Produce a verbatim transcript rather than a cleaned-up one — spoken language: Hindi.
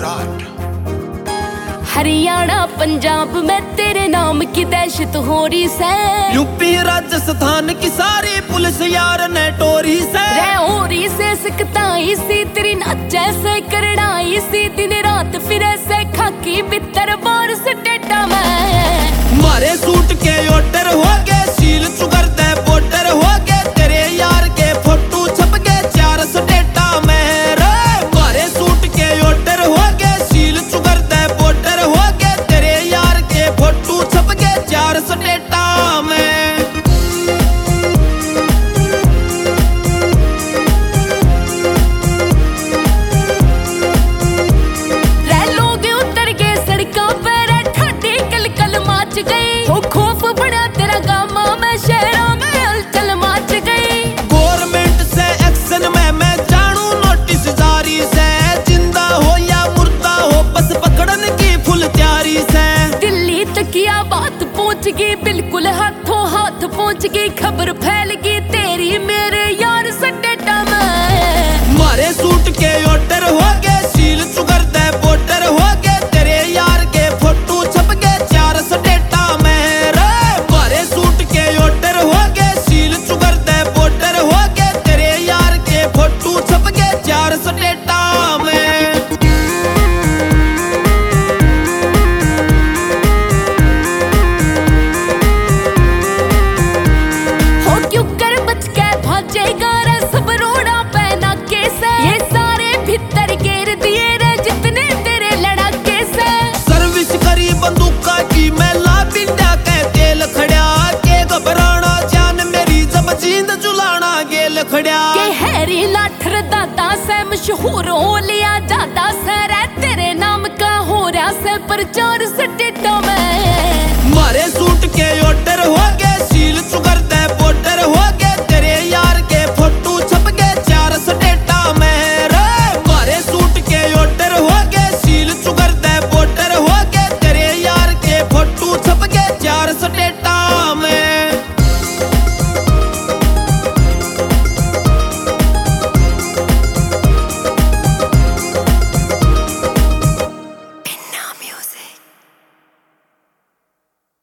गुजरात हरियाणा पंजाब में तेरे नाम की दहशत हो रही से। यूपी राजस्थान की सारी पुलिस यार ने टोरी से रे हो रही से सिकताई सी तेरी नाचे से करड़ाई सी दिन रात फिरे से खाकी बितर बार से टेटा में मारे सूट के ओटर हो गए सील चुकर दे बोटर हो गए तेरे यार के फोटो छप गए चार स्टेटा में रे मारे सूट के ओटर हो गए सील चुकर दे बोटर हो गए तेरे यार के फोटो छप गए चार स्टेटा में। किया बात पहुंच गई बिल्कुल हाथों हाथ पहुंच गई खबर फैल गई तेरी मेरे यार सटेटा में मारे सूट के ओटर हो गए सील चुकर दे बोटर हो गए तेरे यार के फोटो छप गए चार स्टेटा में रे मारे सूट के ओटर हो गए सील चुकर दे बोटर हो गए तेरे यार के फोटो छप गए चार स्टेटा में। के हैरी लाठर दादा से मशहूर हो लिया जाता सर तेरे नाम का हो रहा से प्रचार स्टेटों में मारे सूट के